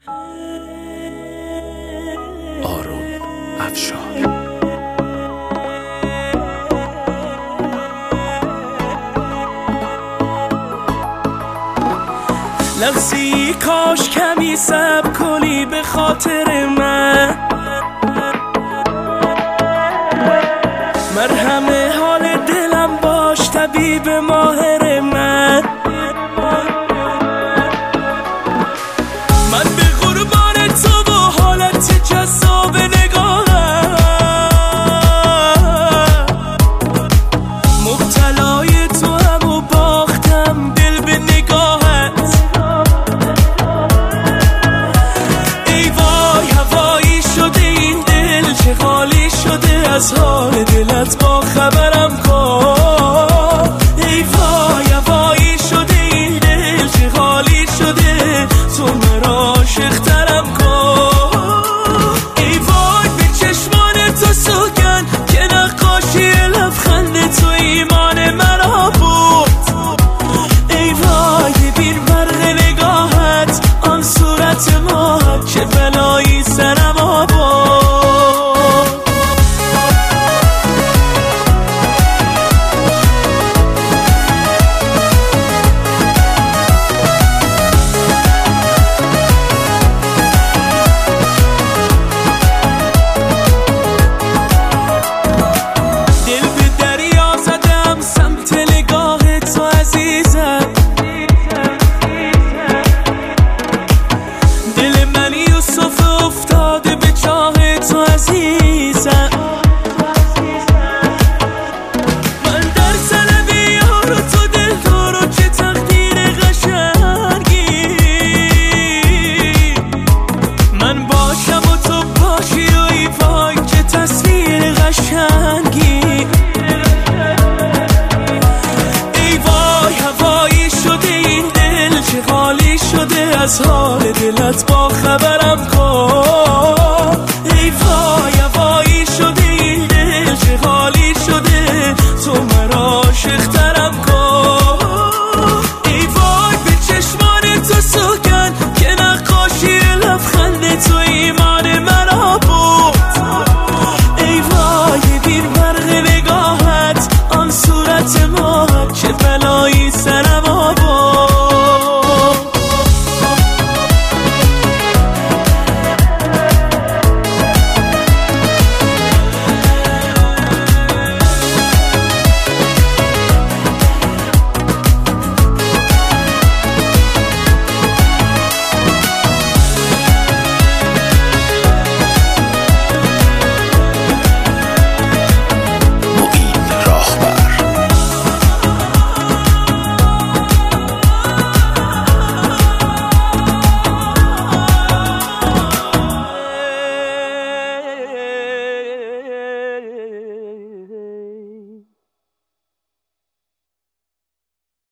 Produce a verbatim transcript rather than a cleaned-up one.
آروم افشار. لحظی کاش کمی صبر کنی به خاطر من، مرهم حال دلم باش طبیب ماهر من. من به قربان تو و حالت جذاب نگاهم، مبتلای تو هم و باختم دل به نگاهت. ای وای هوایی شده این دل، چه خالی شده از حال دلت، با خبرم کن. ای وای هوایی شده این دل، چه خالی شده، تو مرا عاشق‌ترم کن. ای وای به چشمان تو سوگن که نقاشی لبخند تو ایمان مرا بود. ای وای ببین برق نگاهت، آن صورت ماهت، چه بلایی سرم آورد. از حال دلت با خبرم کن.